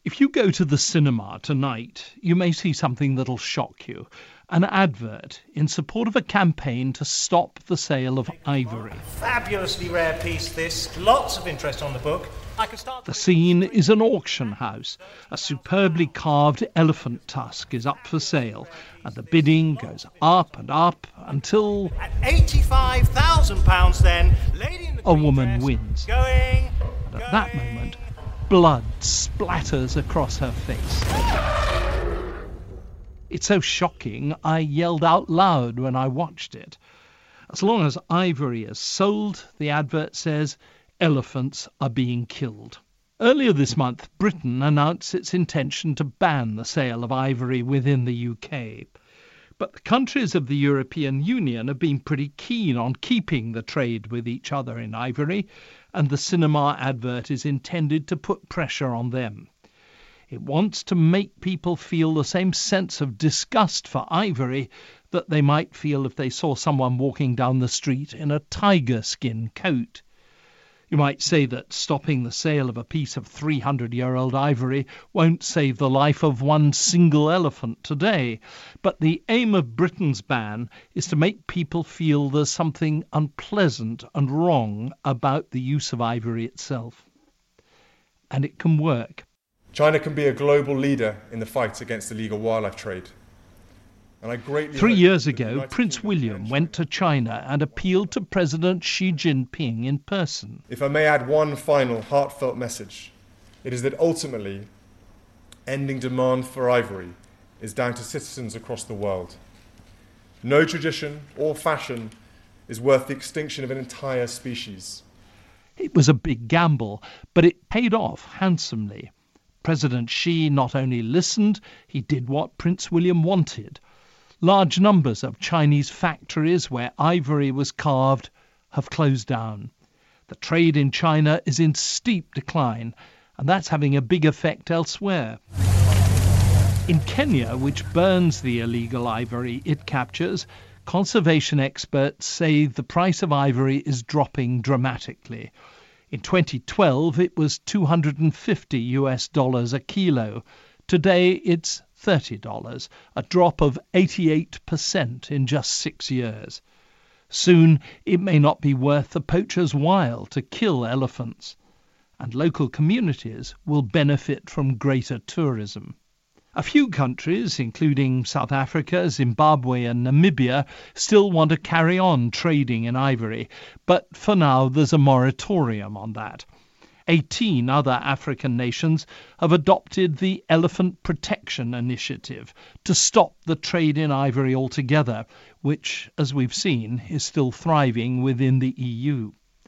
If you go to the cinema tonight, you may see something that'll shock you. An advert in support of a campaign to stop the sale of ivory. Fabulously rare piece, this. Lots of interest on the book. The scene is an auction house. A superbly carved elephant tusk is up for sale, and the bidding goes up and up until... At £85,000 then, lady in the a green woman dress, wins. Going. And at that moment, blood splatters across her face. It's so shocking, I yelled out loud when I watched it. As long as ivory is sold, the advert says, elephants are being killed. Earlier this month, Britain announced its intention to ban the sale of ivory within the UK. But the countries of the European Union have been pretty keen on keeping the trade with each other in ivory, and the cinema advert is intended to put pressure on them. It wants to make people feel the same sense of disgust for ivory that they might feel if they saw someone walking down the street in a tiger skin coat. You might say that stopping the sale of a piece of 300-year-old ivory won't save the life of one single elephant today, but the aim of Britain's ban is to make people feel there's something unpleasant and wrong about the use of ivory itself. And it can work. China can be a global leader in the fight against illegal wildlife trade. 3 years ago, Prince William went to China and appealed to President Xi Jinping in person. If I may add one final heartfelt message, it is that ultimately, ending demand for ivory is down to citizens across the world. No tradition or fashion is worth the extinction of an entire species. It was a big gamble, but it paid off handsomely. President Xi not only listened, he did what Prince William wanted. Large numbers of Chinese factories where ivory was carved have closed down. The trade in China is in steep decline, and that's having a big effect elsewhere. In Kenya, which burns the illegal ivory it captures, conservation experts say the price of ivory is dropping dramatically. In 2012, it was $250 a kilo. Today, it's $30, a drop of 88% in just 6 years. Soon, it may not be worth the poacher's while to kill elephants, and local communities will benefit from greater tourism. A few countries, including South Africa, Zimbabwe and Namibia, still want to carry on trading in ivory, but for now there's a moratorium on that. 18 other African nations have adopted the Elephant Protection Initiative to stop the trade in ivory altogether, which, as we've seen, is still thriving within the EU.